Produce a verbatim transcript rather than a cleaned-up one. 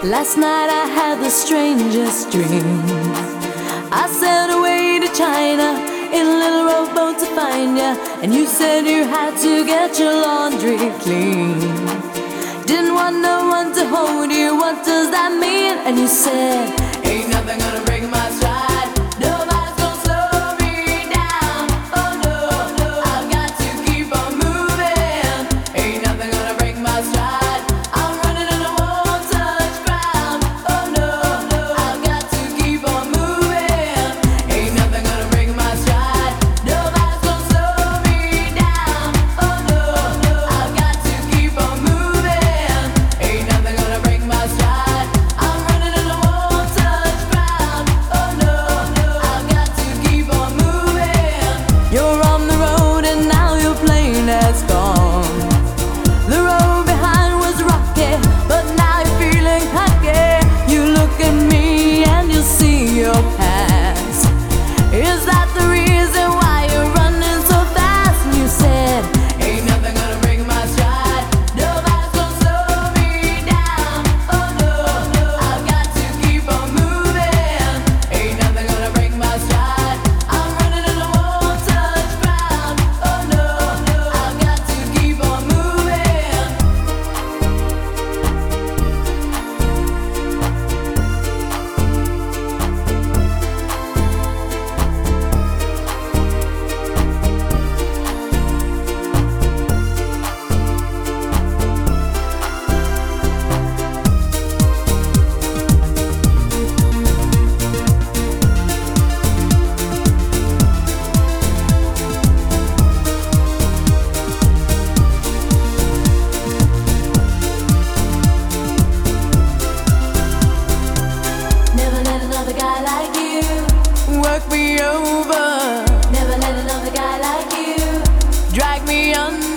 Last night I had the strangest dream. I sailed away to China in a little rowboat to find ya, and you said you had to get your laundry clean. Didn't want no one to hold you, what does that mean? And you said, ain't nothing gonna break my stride. Nobody's gonna slow me down. Oh no, no, I've got to keep on moving. Ain't nothing gonna break my stride. I'm running and I won't touch ground. Oh no, no, I've got to keep on moving. Ain't nothing gonna break my stride. Nobody's gonna slow me down. Oh no, no, I've got to keep on moving. Ain't nothing gonna break my stride. I'm running and I won't touch ground. Oh no, no, I've got to keep on moving. You're on the road and now your plane has gone. The road behind was rocky, but now you're feeling cocky. You look at me and you see your past. Is that the reason why you're running so fast? And you said, ain't nothing gonna break my stride. Nobody's gonna slow me down. Oh no, no, I've got to keep on moving. Ain't nothing gonna break my stride. I'm running and I won't touch ground. Oh no, no, I've got to keep on moving. Never let another guy like you work me over. Never let another guy like you drag me under.